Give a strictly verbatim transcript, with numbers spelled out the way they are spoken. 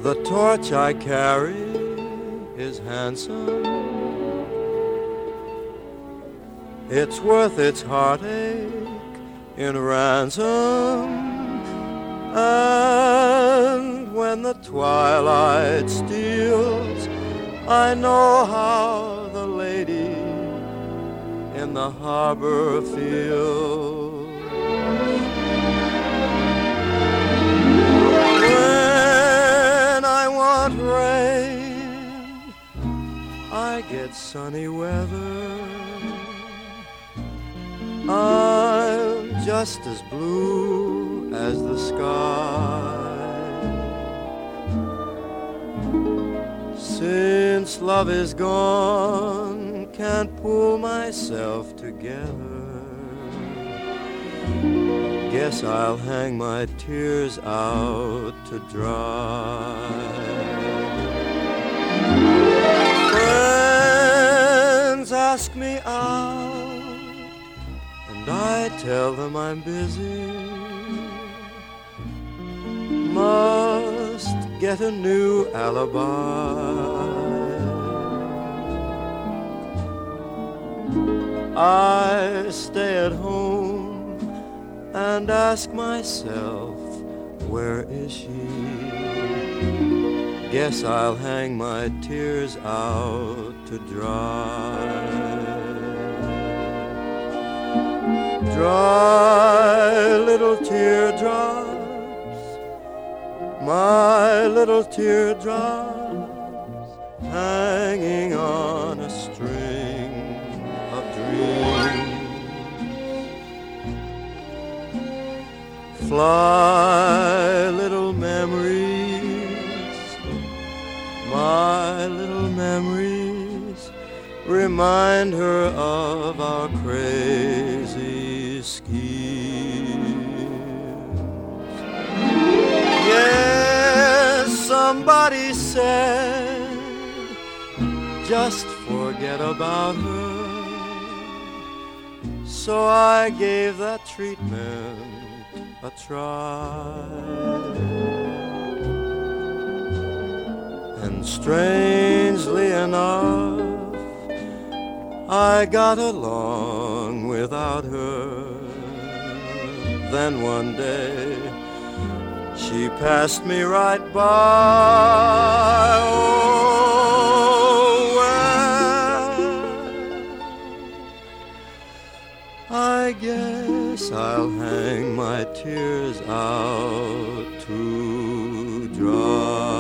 The torch I carry is handsome. It's worth its heartache in ransom. And when the twilight steals, I know how the lady in the harbor feels. When I want rain, I get sunny weather. I'm just as blue as the sky. Since love is gone, can't pull myself together. Guess I'll hang my tears out to dry. Friends ask me out, and I tell them I'm busy. Must get a new alibi. I stay at home and ask myself, where is she? Guess I'll hang my tears out to dry. Dry little teardrops, my little teardrops, hanging on a string of dreams. Fly, little memories, my little memories, remind her of our crazy schemes. Yes, somebody said, just forget about her. So I gave that treatment a try. And strangely enough, I got along without her. Then one day, she passed me right by. Oh, well, I guess I'll hang my tears out to dry.